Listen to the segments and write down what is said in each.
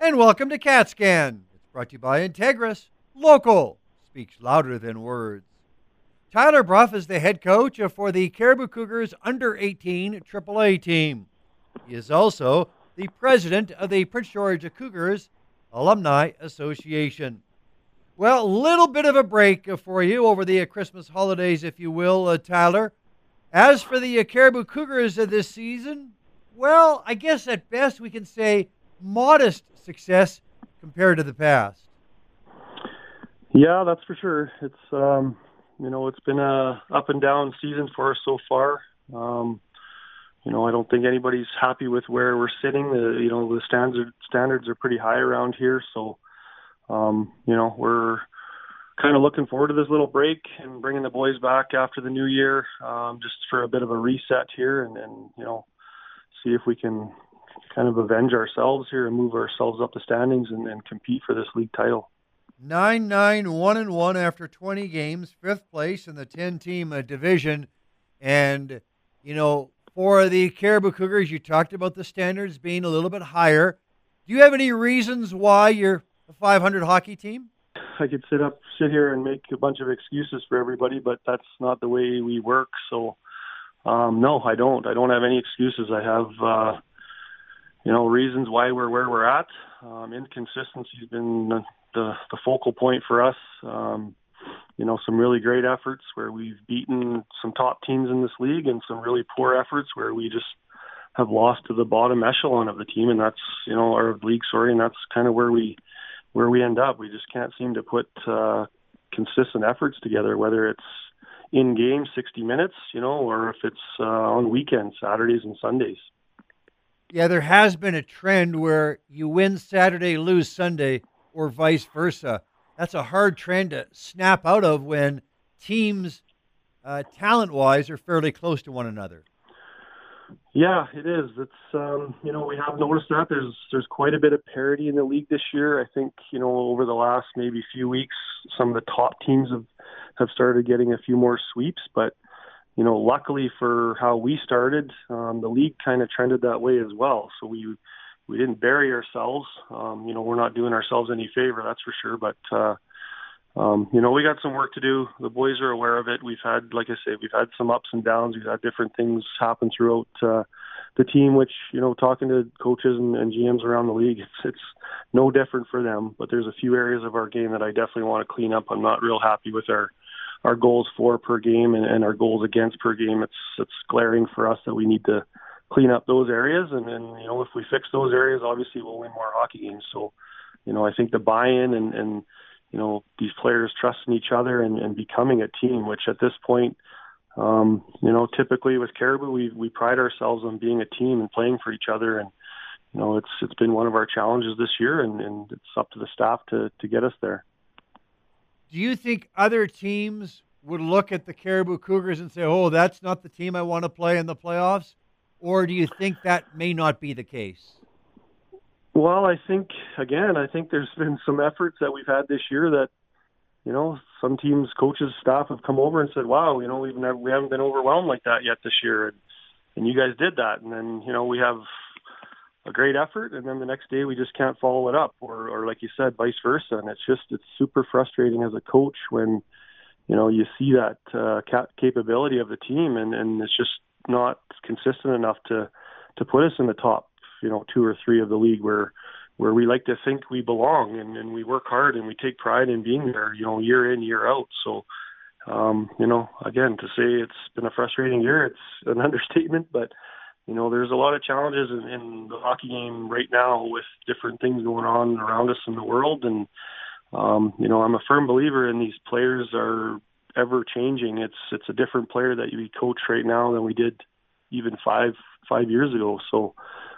And welcome to CatScan. It's brought to you by Integris. Local speaks louder than words. Tyler Bruff is the head coach for the Cariboo Cougars under-18 AAA team. He is also the president of the Prince George Cougars Alumni Association. Well, a little bit of a break for you over the Christmas holidays, if you will, Tyler. As for the Cariboo Cougars this season, well, I guess at best we can say modest success compared to the past. Yeah, that's for sure. It's been a up and down season for us so far. I don't think anybody's happy with where we're sitting. The standards are pretty high around here, so we're kind of looking forward to this little break and bringing the boys back after the new year, just for a bit of a reset here, and see if we can kind of avenge ourselves here and move ourselves up the standings and compete for this league title. 9-9-1-1 after 20 games, fifth place in the 10-team division. And, for the Cariboo Cougars, you talked about the standards being a little bit higher. Do you have any reasons why you're a 500 hockey team? I could sit here and make a bunch of excuses for everybody, but that's not the way we work. So, no, I don't. I don't have any excuses. I have, reasons why we're where we're at. Inconsistency has been the focal point for us. Some really great efforts where we've beaten some top teams in this league, and some really poor efforts where we just have lost to the bottom echelon of the team, and that's our league. And that's kind of where we end up. We just can't seem to put consistent efforts together, whether it's in game 60 minutes, or if it's on weekends, Saturdays and Sundays. Yeah, there has been a trend where you win Saturday, lose Sunday, or vice versa. That's a hard trend to snap out of when teams, talent-wise, are fairly close to one another. Yeah, it is. It's we have noticed that there's quite a bit of parity in the league this year. I think over the last maybe few weeks, some of the top teams have started getting a few more sweeps. But luckily for how we started, the league kind of trended that way as well. So we didn't bury ourselves. We're not doing ourselves any favor, that's for sure. But we got some work to do. The boys are aware of it. We've had, like I say, we've had some ups and downs. We've had different things happen throughout the team, which, talking to coaches and GMs around the league, it's no different for them. But there's a few areas of our game that I definitely want to clean up. I'm not real happy with our goals for per game and our goals against per game. It's glaring for us that we need to clean up those areas. And if we fix those areas, obviously we'll win more hockey games. So, I think the buy-in and these players trusting each other and becoming a team, which at this point, typically with Cariboo, we pride ourselves on being a team and playing for each other. And, it's been one of our challenges this year, and it's up to the staff to get us there. Do you think other teams would look at the Cariboo Cougars and say, oh, that's not the team I want to play in the playoffs? Or do you think that may not be the case? Well, I think there's been some efforts that we've had this year that, some teams, coaches, staff have come over and said, wow, we haven't been overwhelmed like that yet this year. And you guys did that. And then, we have a great effort, and then the next day we just can't follow it up, or like you said, vice versa. And it's super frustrating as a coach when, you see that capability of the team, and it's just not consistent enough to put us in the top, 2 or 3 of the league where we like to think we belong, and we work hard and we take pride in being there, year in, year out. So, again, to say it's been a frustrating year, it's an understatement, but, there's a lot of challenges in the hockey game right now with different things going on around us in the world. And, I'm a firm believer in these players are ever changing. It's a different player that we coach right now than we did even five years ago. So,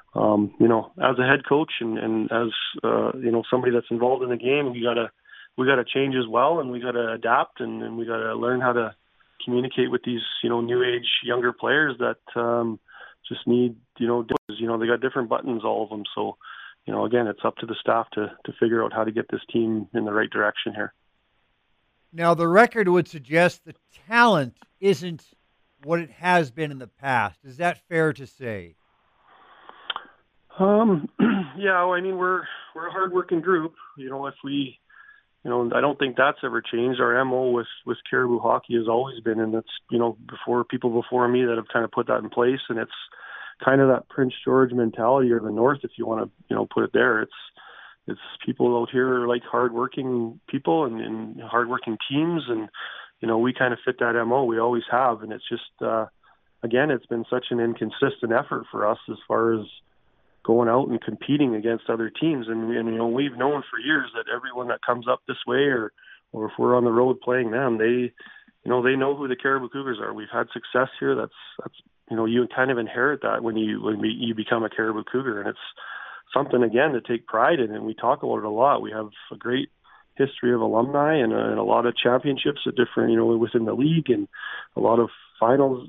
as a head coach and as, somebody that's involved in the game, we gotta change as well, and we gotta adapt, and we gotta learn how to communicate with these, new age, younger players that, just need, they got different buttons, all of them. So, again, it's up to the staff to figure out how to get this team in the right direction here. Now, the record would suggest the talent isn't what it has been in the past. Is that fair to say? Yeah, I mean, we're we're a hardworking group. If we, I don't think that's ever changed. Our MO with Caribou Hockey has always been, and it's, people before me that have kind of put that in place, and it's kind of that Prince George mentality, or the North, if you want to, put it there. It's people out here are like hardworking people and hardworking teams, and, we kind of fit that MO. We always have, and it's just, again, it's been such an inconsistent effort for us as far as going out and competing against other teams. And we've known for years that everyone that comes up this way, or if we're on the road playing them, they know who the Caribou Cougars are. We've had success here. That's you kind of inherit that when you become a Caribou Cougar, and it's something, again, to take pride in. And we talk about it a lot. We have a great history of alumni and a lot of championships at different, within the league, and a lot of finals,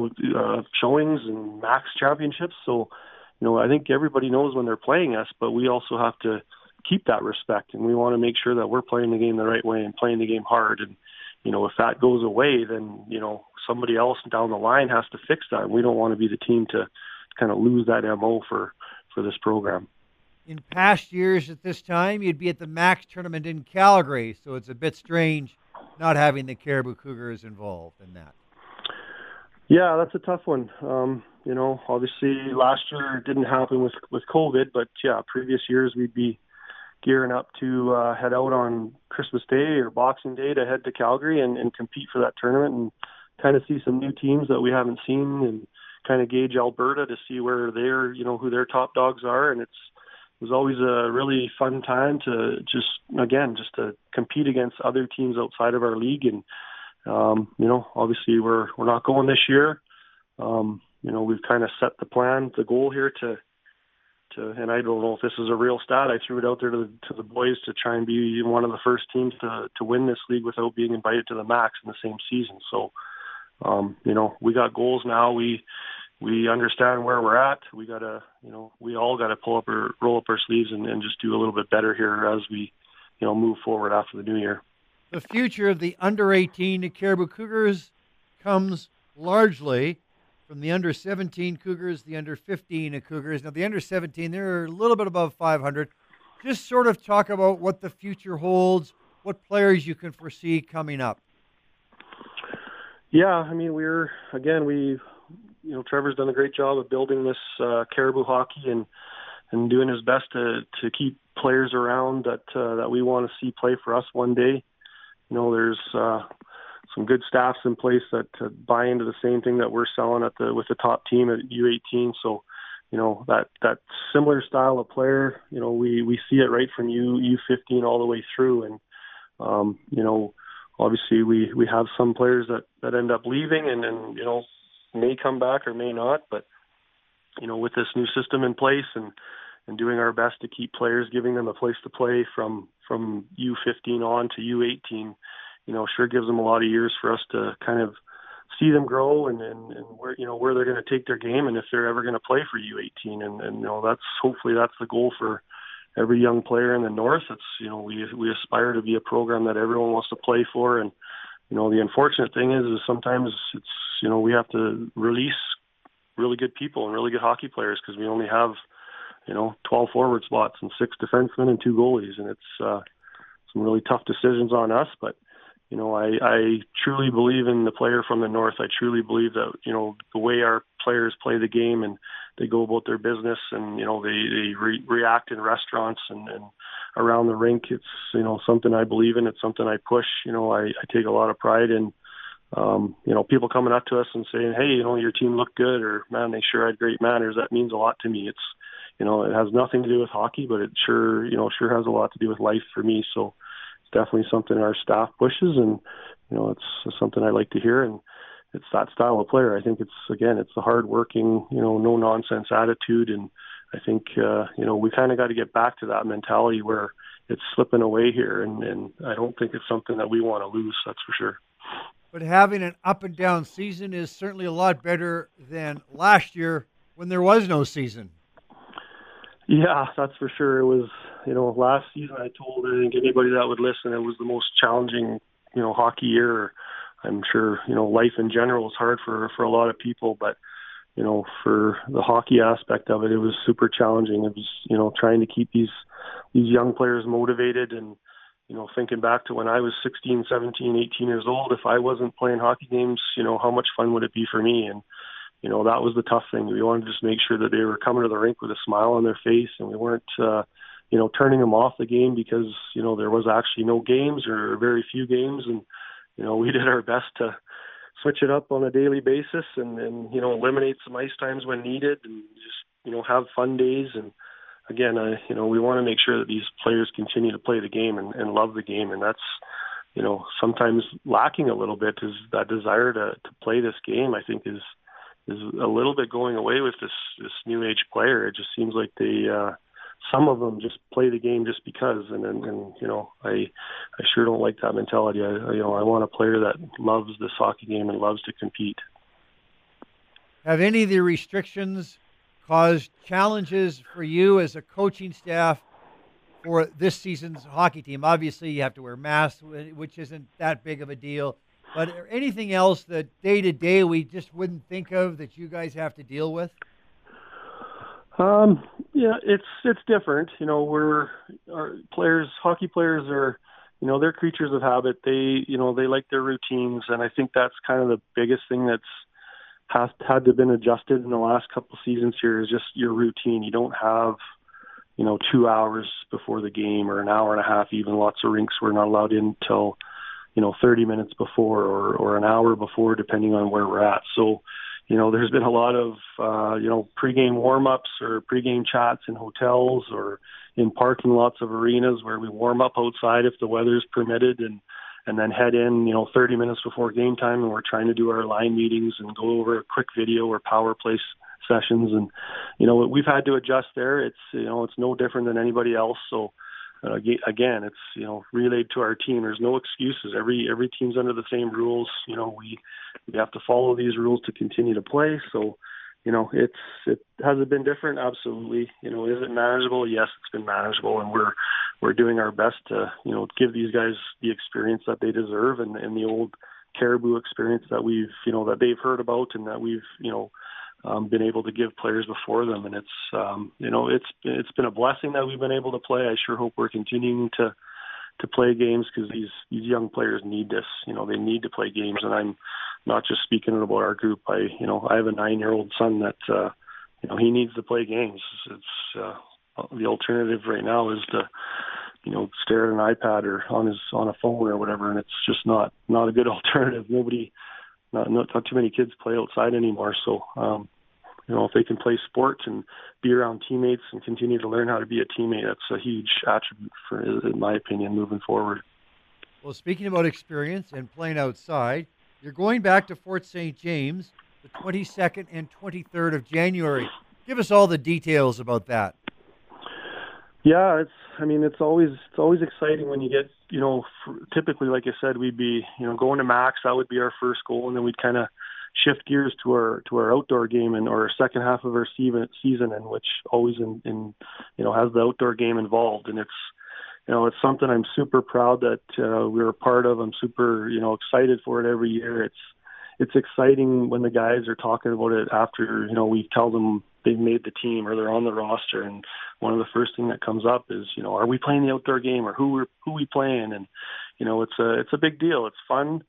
showings and max championships. So, I think everybody knows when they're playing us, but we also have to keep that respect, and we want to make sure that we're playing the game the right way and playing the game hard. And, if that goes away, then, somebody else down the line has to fix that. We don't want to be the team to kind of lose that MO for this program. In past years at this time, you'd be at the Max tournament in Calgary, so it's a bit strange not having the Caribou Cougars involved in that. Yeah, that's a tough one. Obviously last year it didn't happen with COVID, but yeah, previous years we'd be gearing up to head out on Christmas Day or Boxing Day to head to Calgary and compete for that tournament, and kind of see some new teams that we haven't seen, and kind of gauge Alberta to see where they're, who their top dogs are. And it was always a really fun time to just to compete against other teams outside of our league. And, obviously we're not going this year. We've kind of set the plan, the goal here to, and I don't know if this is a real stat. I threw it out there to the boys to try and be one of the first teams to win this league without being invited to the Max in the same season. So, we got goals now. We understand where we're at. We gotta, we all gotta roll up our sleeves and just do a little bit better here as we, move forward after the new year. The future of the under-18 Caribou Cougars comes largely from the under-17 Cougars, the under-15 Cougars. Now, the under-17, they're a little bit above 500. Just sort of talk about what the future holds, what players you can foresee coming up. Yeah, I mean, Trevor's done a great job of building this Caribou Hockey and doing his best to keep players around that we want to see play for us one day. There's some good staffs in place that buy into the same thing that we're selling with the top team at U18. So, that similar style of player, we see it right from U15 all the way through. And, obviously we have some players that end up leaving and may come back or may not. But, with this new system in place and doing our best to keep players, giving them a place to play from U15 on to U18, sure gives them a lot of years for us to kind of see them grow and where they're going to take their game and if they're ever going to play for U18. And hopefully that's the goal for every young player in the North. It's, we aspire to be a program that everyone wants to play for. And, the unfortunate thing is sometimes it's, we have to release really good people and really good hockey players because we only have, 12 forward spots and 6 defensemen and 2 goalies. And it's some really tough decisions on us. But, I truly believe in the player from the North. I truly believe that, the way our players play the game and they go about their business and, they react in restaurants and around the rink. It's, something I believe in. It's something I push. I take a lot of pride in, people coming up to us and saying, hey, your team looked good, or man, they sure had great manners. That means a lot to me. It's, it has nothing to do with hockey, but it sure has a lot to do with life for me. So it's definitely something our staff pushes, and, it's something I like to hear. And it's that style of player. I think it's the hardworking, no nonsense attitude. And I think, we kind of got to get back to that mentality where it's slipping away here. And I don't think it's something that we want to lose. That's for sure. But having an up and down season is certainly a lot better than last year when there was no season. Yeah, that's for sure. It was, last season I told, I think anybody that would listen, it was the most challenging, hockey year. I'm sure, life in general is hard for a lot of people, but, for the hockey aspect of it, it was super challenging. It was, trying to keep these these young players motivated. And thinking back to when I was 16, 17, 18 years old, if I wasn't playing hockey games, how much fun would it be for me? And that was the tough thing. We wanted to just make sure that they were coming to the rink with a smile on their face, and we weren't turning them off the game because there was actually no games or very few games. And we did our best to switch it up on a daily basis and eliminate some ice times when needed, and just have fun days. And again, we want to make sure that these players continue to play the game and love the game. And that's, sometimes lacking a little bit is that desire to play this game, I think is a little bit going away with this new age player. It just seems like they, some of them just play the game just because. And I sure don't like that mentality. I want a player that loves this hockey game and loves to compete. Have any of the restrictions caused challenges for you as a coaching staff for this season's hockey team? Obviously, you have to wear masks, which isn't that big of a deal. But anything else that day-to-day we just wouldn't think of that you guys have to deal with? Yeah, it's different. Hockey players are, they're creatures of habit. They like their routines. And I think that's kind of the biggest thing that's had to been adjusted in the last couple of seasons here is just your routine. You don't have, 2 hours before the game or an hour and a half. Even lots of rinks were not allowed in till 30 minutes before or an hour before, depending on where we're at. So, there's been a lot of, pregame warm-ups or pregame chats in hotels or in parking lots of arenas where we warm up outside if the weather's permitted and then head in, 30 minutes before game time, and we're trying to do our line meetings and go over a quick video or power play sessions. And, we've had to adjust there. It's, it's no different than anybody else. So, again, it's, relayed to our team. There's no excuses. Every team's under the same rules. We have to follow these rules to continue to play. So, it has it been different? Absolutely. Is it manageable? Yes, it's been manageable, and we're doing our best to, give these guys the experience that they deserve and the old Caribou experience that we've, that they've heard about and that we've, been able to give players before them. And it's, it's been a blessing that we've been able to play. I sure hope we're continuing to play games because these young players need this. They need to play games. And I'm not just speaking about our group. I have a 9-year-old son that, he needs to play games. It's the alternative right now is to, stare at an iPad or on a phone or whatever. And it's just not a good alternative. Not too many kids play outside anymore. So, if they can play sports and be around teammates and continue to learn how to be a teammate, that's a huge attribute in my opinion, moving forward. Well, speaking about experience and playing outside, you're going back to Fort St. James the 22nd and 23rd of January. Give us all the details about that. Yeah, it's always exciting when you get, typically, like I said, we'd be, going to Max. That would be our first goal, and then we'd kind of shift gears to our outdoor game and or second half of our season, in which always has the outdoor game involved, and it's something I'm super proud that we're a part of. I'm super excited for it every year. It's exciting when the guys are talking about it after we tell them they've made the team or they're on the roster, and one of the first thing that comes up is are we playing the outdoor game or who we playing? And it's a big deal. It's fun.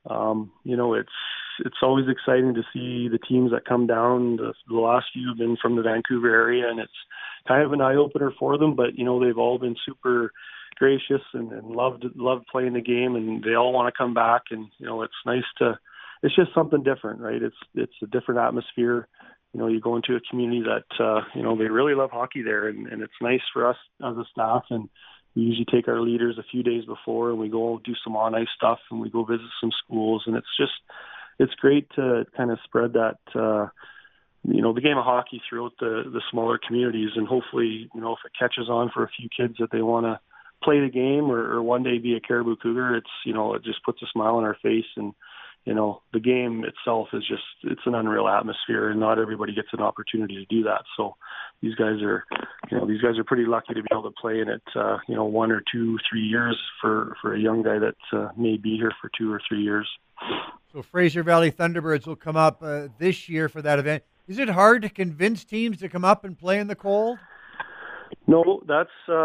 It's always exciting to see the teams that come down. The last few have been from the Vancouver area, and it's kind of an eye opener for them. But they've all been super gracious and loved playing the game, and they all want to come back. And it's nice to. It's just something different, right? It's a different atmosphere. You go into a community that they really love hockey there, and it's nice for us as a staff. And we usually take our leaders a few days before, and we go do some on ice stuff, and we go visit some schools, and it's great to kind of spread that the game of hockey throughout the smaller communities, and hopefully if it catches on for a few kids that they want to play the game or one day be a Caribou Cougar, it's it just puts a smile on our face. And the game itself is it's an unreal atmosphere, and not everybody gets an opportunity to do that. So these guys are pretty lucky to be able to play in it, 1 or 2, 3 years for a young guy that may be here for 2 or 3 years. So Fraser Valley Thunderbirds will come up this year for that event. Is it hard to convince teams to come up and play in the cold? No, that's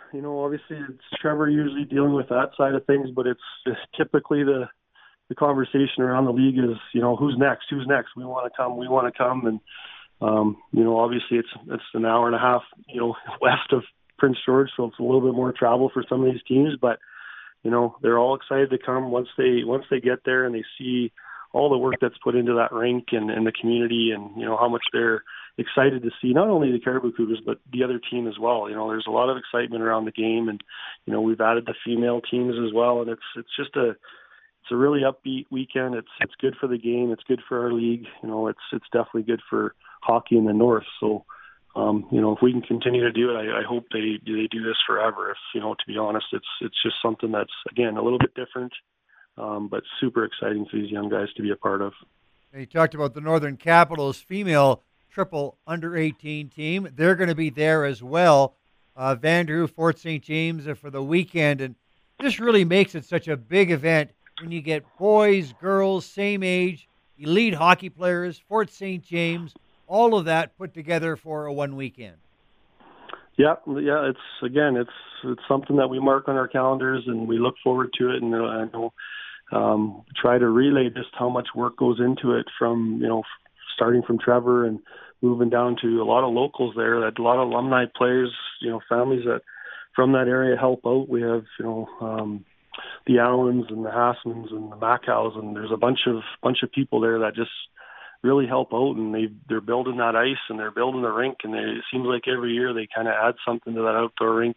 obviously it's Trevor usually dealing with that side of things, but it's typically the conversation around the league is, who's next? Who's next? We want to come. And, obviously it's an hour and a half, west of Prince George, so it's a little bit more travel for some of these teams, but, they're all excited to come once they get there and they see all the work that's put into that rink and the community and, how much they're excited to see not only the Caribou Cougars, but the other team as well. There's a lot of excitement around the game and, we've added the female teams as well. And it's just a really upbeat weekend. It's good for the game. It's good for our league. It's definitely good for hockey in the North. So, if we can continue to do it, I hope they do this forever. If, to be honest, it's just something that's, again, a little bit different, but super exciting for these young guys to be a part of. You talked about the Northern Capitals female triple under-18 team. They're going to be there as well. Vandrew, Fort St. James for the weekend. And this really makes it such a big event when you get boys, girls, same age, elite hockey players, Fort St. James, all of that put together for a one weekend. Yeah. It's something that we mark on our calendars and we look forward to it. And I know try to relay just how much work goes into it from, starting from Trevor and moving down to a lot of locals there, that a lot of alumni players, families that from that area help out. We have, the Allens and the Hassmans and the Maccows, and there's a bunch of people there that just really help out, and they're building that ice and they're building the rink, and it seems like every year they kind of add something to that outdoor rink.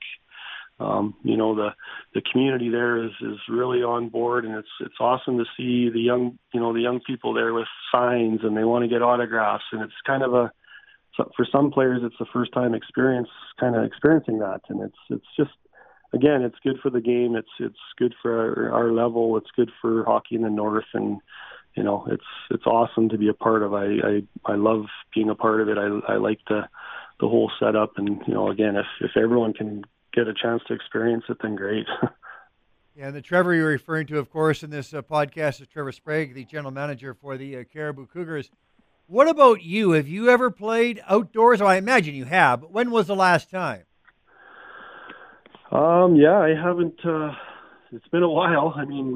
The community there is really on board, and it's awesome to see the young people there with signs and they want to get autographs, and it's kind of for some players it's the first time experiencing that, and it's just, again, it's good for the game, it's good for our level, it's good for hockey in the North, and it's awesome to be a part of. I love being a part of it. I like the whole setup, and again, if everyone can get a chance to experience it, then great. Yeah, and the Trevor you're referring to, of course, in this podcast is Trevor Sprague, the general manager for the Caribou Cougars. What about you? Have you ever played outdoors? Oh, I imagine you have, but when was the last time? Yeah, I haven't. It's been a while. I mean,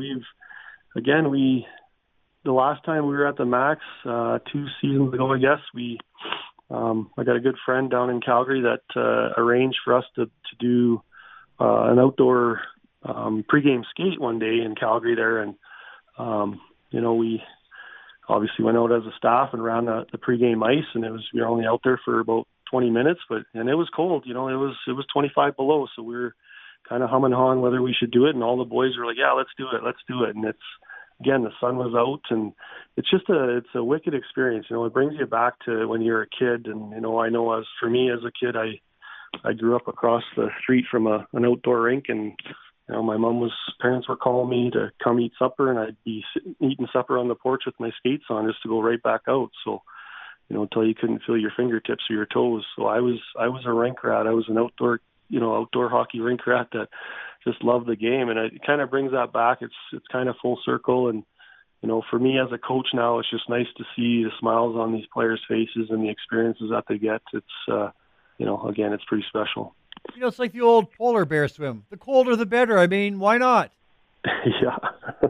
the last time we were at the Max 2 seasons ago, I guess, I got a good friend down in Calgary that arranged for us to do an outdoor pregame skate one day in Calgary there, and we obviously went out as a staff and ran the pregame ice, and we were only out there for about 20 minutes, and it was cold. It was 25 below, so we were kind of humming on whether we should do it, and all the boys were like, "Yeah, let's do it." And again, the sun was out, and it's a wicked experience. It brings you back to when you're a kid, and I know for me as a kid, I grew up across the street from an outdoor rink, and my parents were calling me to come eat supper, and I'd be eating supper on the porch with my skates on just to go right back out. So, until you couldn't feel your fingertips or your toes. So I was a rink rat. I was an outdoor hockey rink rat that just loved the game, and it kind of brings that back. It's kind of full circle, and for me as a coach now, it's just nice to see the smiles on these players' faces and the experiences that they get. It's again, it's pretty special. It's like the old polar bear swim. The colder, the better. I mean, why not? Yeah.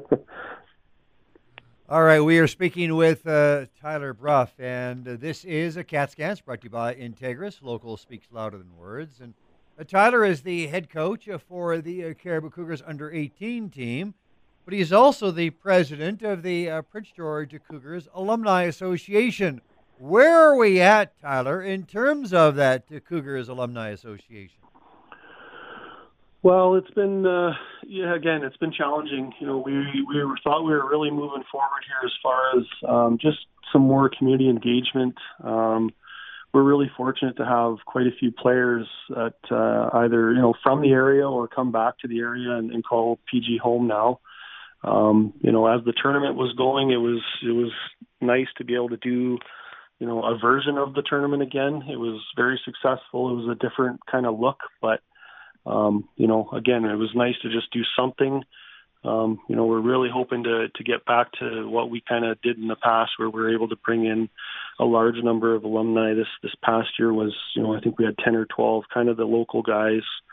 All right, we are speaking with Tyler Brough, and this is a CAT Scans brought to you by Integris. Local speaks louder than words. And Tyler is the head coach for the Caribou Cougars under-18 team, but he's also the president of the Prince George Cougars Alumni Association. Where are we at, Tyler, in terms of that Cougars Alumni Association? Well, it's been, it's been challenging. We thought we were really moving forward here as far as just some more community engagement. We're really fortunate to have quite a few players that either, from the area or come back to the area and call PG home now. As the tournament was going, it was nice to be able to do, a version of the tournament again. It was very successful. It was a different kind of look, but again, it was nice to just do something. We're really hoping to get back to what we kind of did in the past, where we were able to bring in a large number of alumni. This past year was, I think we had 10 or 12 kind of the local guys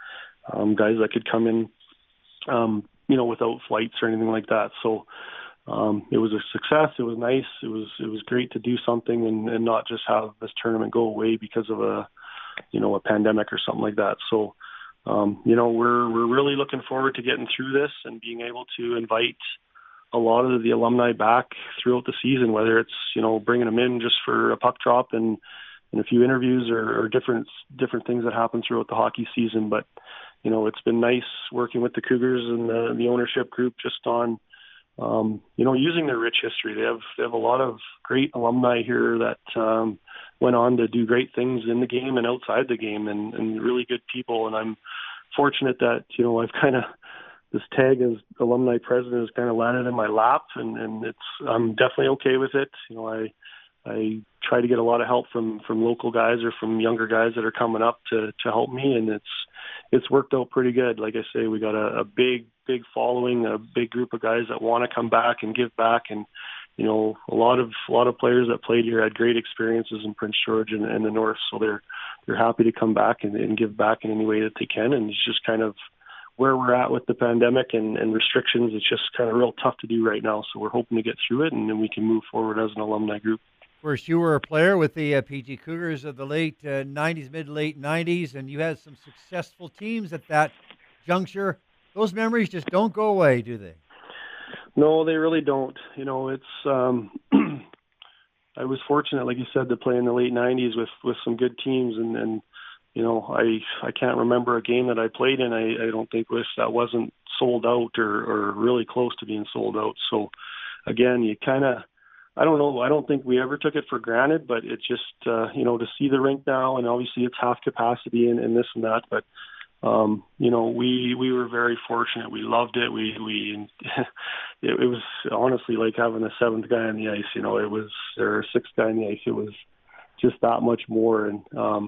guys that could come in, without flights or anything like that. So it was a success. It was nice. It was great to do something and not just have this tournament go away because of a pandemic or something like that. So, we're really looking forward to getting through this and being able to invite a lot of the alumni back throughout the season, whether it's, bringing them in just for a puck drop and a few interviews or different things that happen throughout the hockey season. But, it's been nice working with the Cougars and the ownership group just on, using their rich history. They have a lot of great alumni here that went on to do great things in the game and outside the game, and really good people. And I'm fortunate that I've kind of this tag as alumni president has kind of landed in my lap, and I'm definitely okay with it. I try to get a lot of help from local guys or from younger guys that are coming up to help me, and it's worked out pretty good. Like I say, we got a big following, a big group of guys that want to come back and give back, and a lot of players that played here had great experiences in Prince George and the North, so they're happy to come back and give back in any way that they can. And it's just kind of where we're at with the pandemic and restrictions. It's just kind of real tough to do right now, so we're hoping to get through it and then we can move forward as an alumni group. Of course, you were a player with the PG Cougars of the late 90s, mid-late 90s, and you had some successful teams at that juncture. Those memories just don't go away, do they? No, they really don't. It's I was fortunate, like you said, to play in the late 90s with some good teams, and I can't remember a game that I played in. I don't think that wasn't sold out or really close to being sold out. So again, you kind of, I don't know. I don't think we ever took it for granted, but it's just, to see the rink now, and obviously it's half capacity and this and that, but, we were very fortunate. We loved it. It was honestly like having a seventh guy on the ice, or a sixth guy on the ice. It was just that much more. And,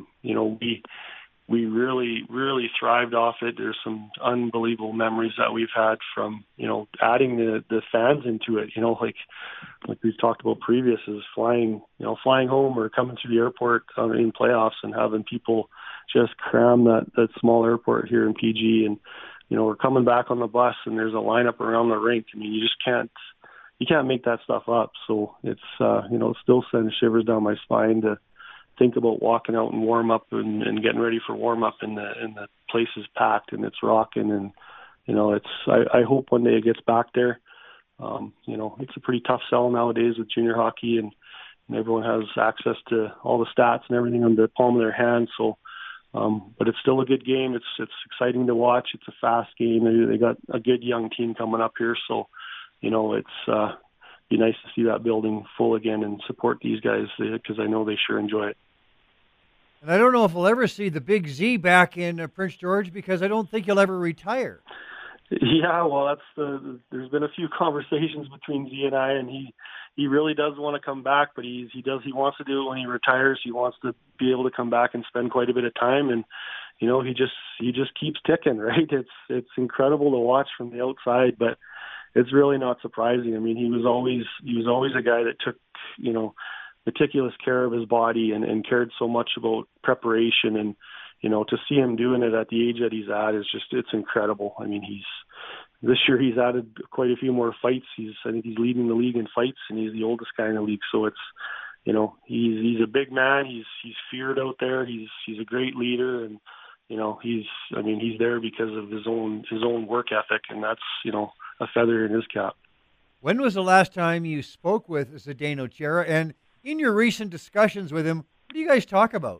we really, really thrived off it. There's some unbelievable memories that we've had from, adding the fans into it, like we've talked about previous, is flying home or coming through the airport in playoffs and having people just cram that small airport here in PG. And, we're coming back on the bus and there's a lineup around the rink. I mean, you can't make that stuff up. So it's, it still sends shivers down my spine to think about walking out and warm up and getting ready for warm up, and the place is packed and it's rocking, and I hope one day it gets back there. It's a pretty tough sell nowadays with junior hockey, and everyone has access to all the stats and everything on the palm of their hand. So, but it's still a good game. It's exciting to watch. It's a fast game. They got a good young team coming up here, so it's be nice to see that building full again and support these guys, because I know they sure enjoy it. And I don't know if we'll ever see the Big Z back in Prince George, because I don't think he'll ever retire. Yeah, well, there's been a few conversations between Z and I, and he really does want to come back, but he wants to do it when he retires. He wants to be able to come back and spend quite a bit of time, and he just keeps ticking, right? It's incredible to watch from the outside, but it's really not surprising. I mean, he was always a guy that took, meticulous care of his body and cared so much about preparation, and to see him doing it at the age that he's at it's incredible. I mean, this year he's added quite a few more fights. I think he's leading the league in fights, and he's the oldest guy in the league. So it's, he's a big man. He's feared out there. He's a great leader, and he's there because of his own work ethic, and that's a feather in his cap. When was the last time you spoke with Zdeno Chara, and in your recent discussions with him, what do you guys talk about?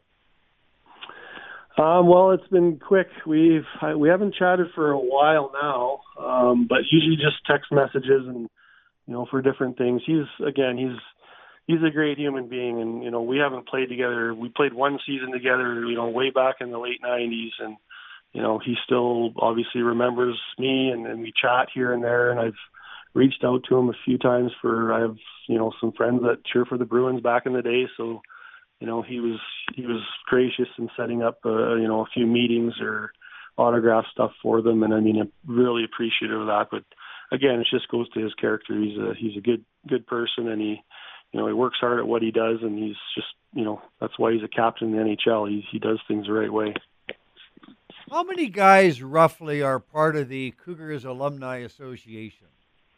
Well, it's been quick. We haven't chatted for a while now, but usually just text messages and for different things. He's a great human being, and we haven't played together. We played one season together, way back in the late 90s, and he still obviously remembers me, and we chat here and there, and I've reached out to him a few times I have some friends that cheer for the Bruins back in the day, so he was gracious in setting up a few meetings or autograph stuff for them, and I'm really appreciative of that. But again, it just goes to his character. He's a good person, and he works hard at what he does, and he's just that's why he's a captain in the NHL. He does things the right way. How many guys roughly are part of the Cougars Alumni Association?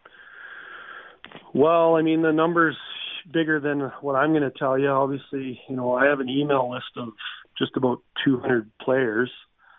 Well, I mean, the number's bigger than what I'm going to tell you. Obviously, I have an email list of just about 200 players.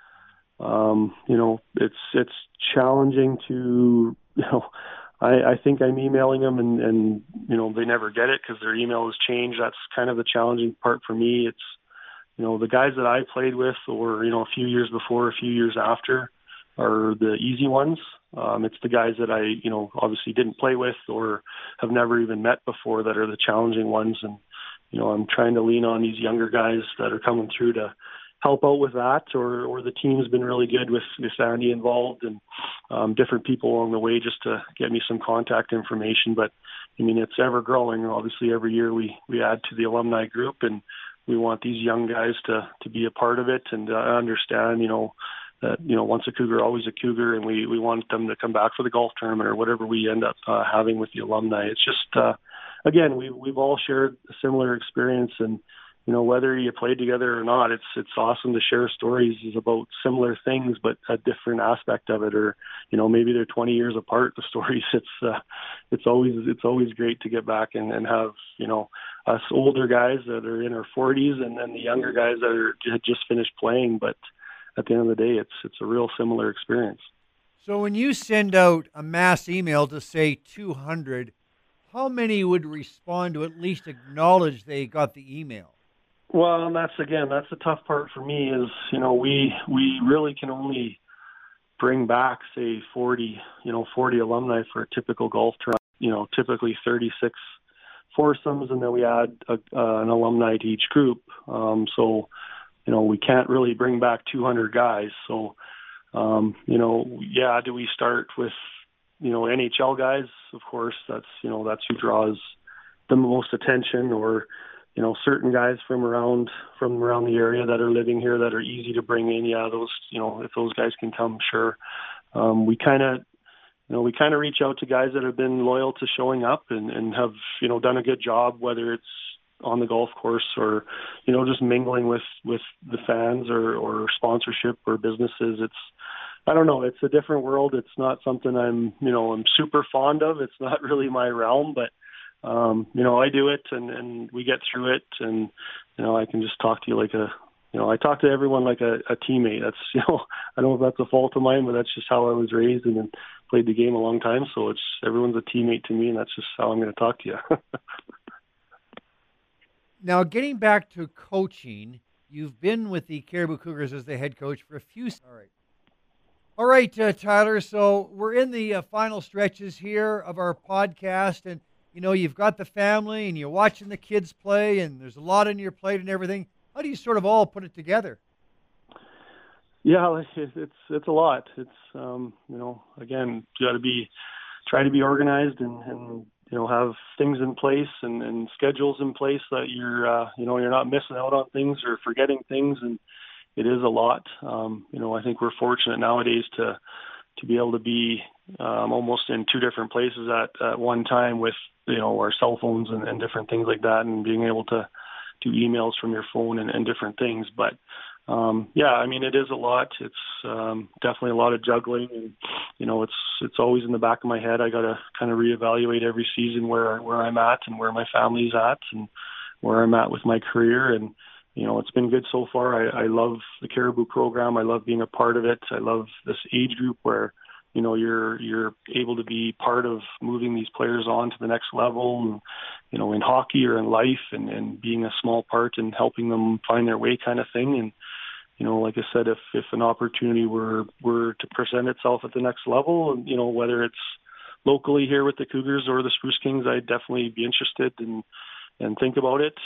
It's challenging to, I think I'm emailing them and they never get it because their email has changed. That's kind of the challenging part for me. It's, the guys that I played with or, a few years before, a few years after are the easy ones. It's the guys that I, obviously didn't play with or have never even met before that are the challenging ones. And, I'm trying to lean on these younger guys that are coming through to help out with that, or the team's been really good with Andy involved and different people along the way just to get me some contact information. But I mean, it's ever growing. Obviously, every year we add to the alumni group, and we want these young guys to be a part of it and understand, that once a Cougar, always a Cougar, and we want them to come back for the golf tournament or whatever we end up having with the alumni. It's just again, we've all shared a similar experience, and whether you played together or not, it's awesome to share stories about similar things, but a different aspect of it, or maybe they're 20 years apart. The stories, it's always great to get back and have us older guys that are in our 40s, and then the younger guys that had just finished playing. But at the end of the day, it's a real similar experience. So when you send out a mass email to say 200, how many would respond to at least acknowledge they got the email? Well, and that's the tough part for me is, we really can only bring back, say, 40 alumni for a typical golf tournament, typically 36 foursomes, and then we add an alumni to each group. So, we can't really bring back 200 guys. So, do we start with, NHL guys? Of course, that's who draws the most attention, or certain guys from around the area that are living here that are easy to bring in. Yeah, those, if those guys can come, sure. We kind of reach out to guys that have been loyal to showing up and have, done a good job, whether it's on the golf course or, just mingling with the fans or sponsorship or businesses. I don't know. It's a different world. It's not something I'm super fond of. It's not really my realm, but I do it and we get through it, and I can just talk to you like I talk to everyone like a teammate. That's I don't know if that's a fault of mine, but that's just how I was raised and then played the game a long time. So everyone's a teammate to me, and that's just how I'm going to talk to you. Now, getting back to coaching, you've been with the Cariboo Cougars as the head coach for a few. All right, Tyler. So we're in the final stretches here of our podcast, and you've got the family and you're watching the kids play, and there's a lot on your plate and everything. How do you sort of all put it together? Yeah, it's a lot. It's again, you got to try to be organized and have things in place and schedules in place that you're not missing out on things or forgetting things, and it is a lot. I think we're fortunate nowadays to be able to be almost in two different places at one time with our cell phones and different things like that, and being able to do emails from your phone and different things. But it is a lot. It's definitely a lot of juggling, and it's always in the back of my head. I got to kind of reevaluate every season where I'm at and where my family's at and where I'm at with my career. And it's been good so far. I love the Cariboo program. I love being a part of it. I love this age group where you're able to be part of moving these players on to the next level, and in hockey or in life, and being a small part in helping them find their way, kind of thing. And like I said, if an opportunity were to present itself at the next level, and whether it's locally here with the Cougars or the Spruce Kings, I'd definitely be interested and think about it.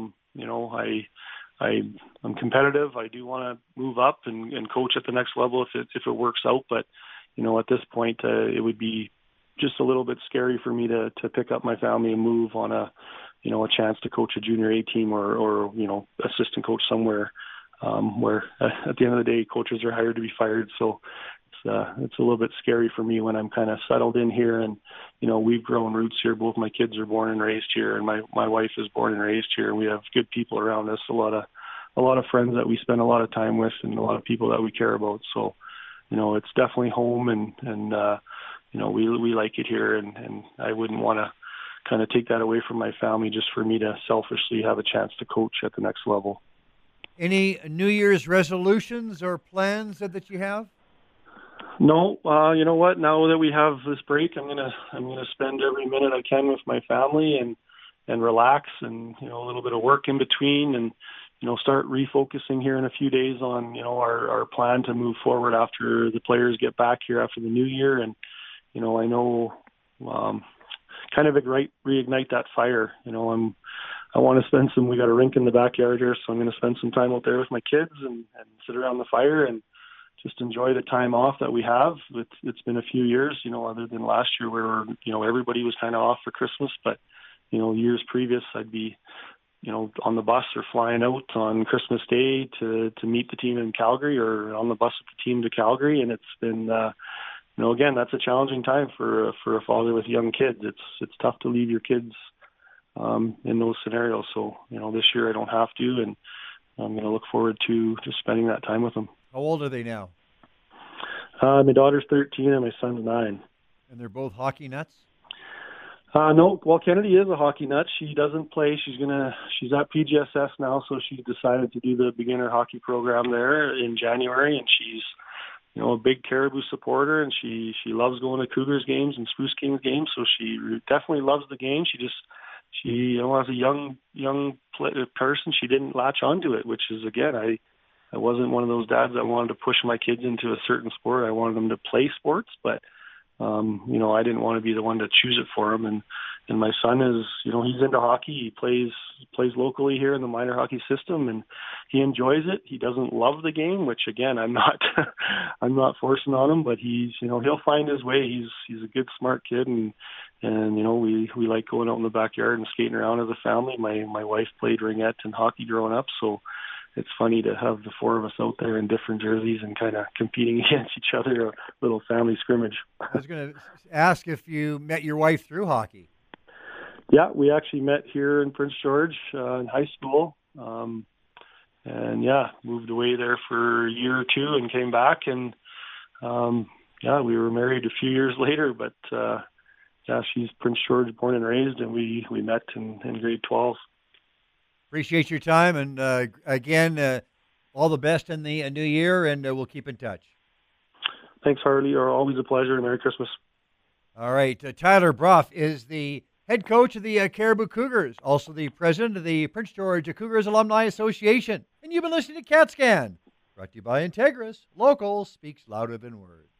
I'm competitive. I do want to move up and coach at the next level if it works out. But at this point, it would be just a little bit scary for me to pick up my family and move on a chance to coach a junior A team or assistant coach somewhere where at the end of the day, coaches are hired to be fired. So it's a little bit scary for me when I'm kind of settled in here, and we've grown roots here. Both my kids are born and raised here, and my wife is born and raised here, and we have good people around us. A a lot of friends that we spend a lot of time with and a lot of people that we care about. So, it's definitely home, and we like it here, and I wouldn't want to kind of take that away from my family just for me to selfishly have a chance to coach at the next level. Any New Year's resolutions or plans that you have? No, you know what? Now that we have this break, I'm gonna spend every minute I can with my family and relax, and a little bit of work in between, and start refocusing here in a few days on our plan to move forward after the players get back here after the new year. And I know kind of reignite that fire. I want to spend we got a rink in the backyard here, so I'm going to spend some time out there with my kids and sit around the fire and just enjoy the time off that we have. It's been a few years, other than last year where, everybody was kind of off for Christmas, but, years previous, I'd be, on the bus or flying out on Christmas Day to meet the team in Calgary, or on the bus with the team to Calgary. And it's been, again, that's a challenging time for a father with young kids. It's tough to leave your kids in those scenarios. So, this year I don't have to, and I'm going to look forward to just spending that time with them. How old are they now? My daughter's 13 and my son's 9. And they're both hockey nuts? No. Well, Kennedy is a hockey nut. She doesn't play. She's at PGSS now, so she decided to do the beginner hockey program there in January, and she's a big Caribou supporter, and she loves going to Cougars games and Spruce Kings games. So she definitely loves the game. She as a young person, she didn't latch onto it, which is, again, I wasn't one of those dads that wanted to push my kids into a certain sport. I wanted them to play sports, but I didn't want to be the one to choose it for them. And my son is, he's into hockey. He plays locally here in the minor hockey system, and he enjoys it. He doesn't love the game, which, again, I'm not I'm not forcing on him, but he'll find his way. He's a good, smart kid, and we like going out in the backyard and skating around as a family. My wife played ringette and hockey growing up, so it's funny to have the four of us out there in different jerseys and kind of competing against each other, a little family scrimmage. I was going to ask if you met your wife through hockey. Yeah, we actually met here in Prince George in high school. Moved away there for a year or two and came back. And, we were married a few years later. But, she's Prince George born and raised, and we met in grade 12. Appreciate your time, and again, all the best in the new year, and we'll keep in touch. Thanks, Harley. Always a pleasure, and Merry Christmas. All right. Tyler Brough is the head coach of the Caribou Cougars, also the president of the Prince George Cougars Alumni Association. And you've been listening to CatScan, brought to you by Integris. Local speaks louder than words.